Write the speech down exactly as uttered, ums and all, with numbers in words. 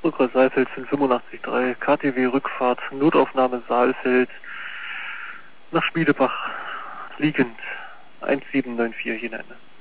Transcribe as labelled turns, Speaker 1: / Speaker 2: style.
Speaker 1: Rückkreuz Saalfeld sind fünfundachtzig drei, K T W Rückfahrt, Notaufnahme Saalfeld, nach Schmiedebach, liegend, eins sieben neun vier hinein.